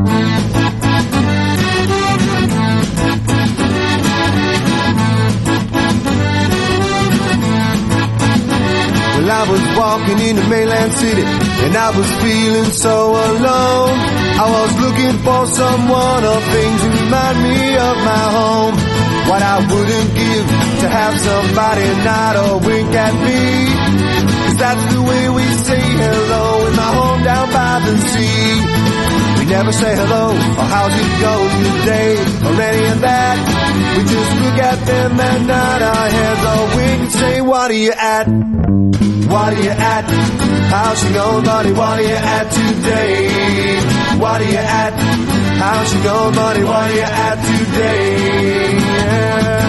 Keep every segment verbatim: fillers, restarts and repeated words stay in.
Well, I was walking in the mainland city, and I was feeling so alone. I was looking for someone or things to remind me of my home. What I wouldn't give to have somebody nod or wink at me, 'cause that's the way we say hello in my home down by the sea. We never say hello or how's it going today or any of that. We just look at them and nod our heads or wink and say, what are you at? What are you at? How's she going, buddy? What are you at today? What are you at? How's she going, buddy? What are you at today? Yeah.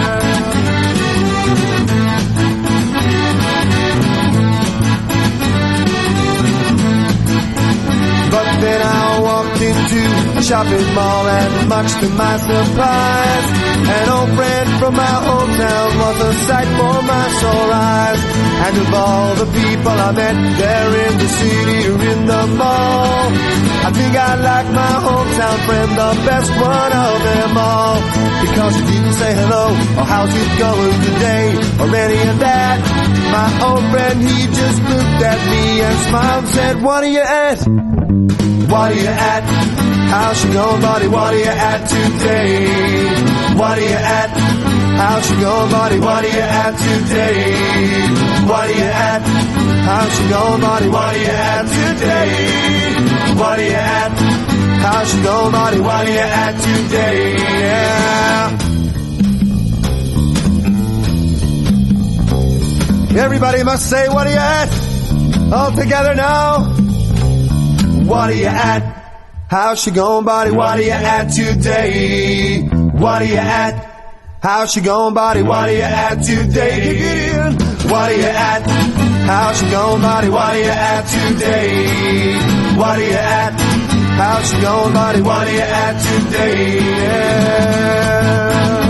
But then I walked into a shopping mall, and much to my surprise, an old friend from my hometown was a sight for my sore eyes. And of all the people I met there in the city or in the mall, I think I like my hometown friend the best one of them all, because he didn't say hello or how's it going today or any of that. My old friend, he just looked at me and smiled and said, what are you at? What are you at? How's she going, buddy? What are you at today? What are you at? How's she going, buddy? What are you at today? What are you at? How's she going, buddy? What are you at today? What are you at? How's she going, buddy? What are you at today? Yeah. Everybody must say, what are you at? All together now. What are you at? How's she going, buddy? What are you at today? What are you at? How's she going, buddy? What are you at today? Kick it in. What are you at? How's she going, buddy? What are you at today? What are you at? How's she going, buddy? What are you at today? Yeah.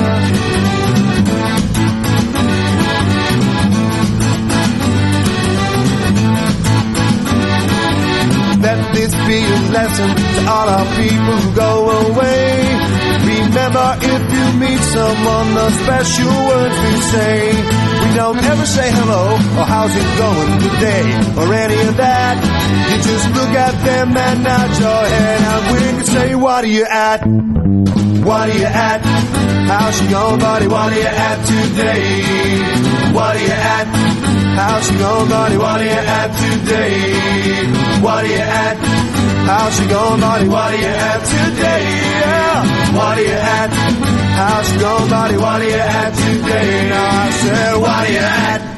Let this be a lesson to all our people who go away. Remember, if you meet someone, the special words we say. We don't ever say hello or how's it going today or any of that. You just look at them and nod your head and wink and say, what are you at? What are you at? How's she going, buddy? What are you at today? What are you at? How's she going, buddy? What are you at today? What are you at? How's she going, buddy? What are you at today? Yeah. What are you at? How's she going, buddy? What are you at today? Now I said, what are you at?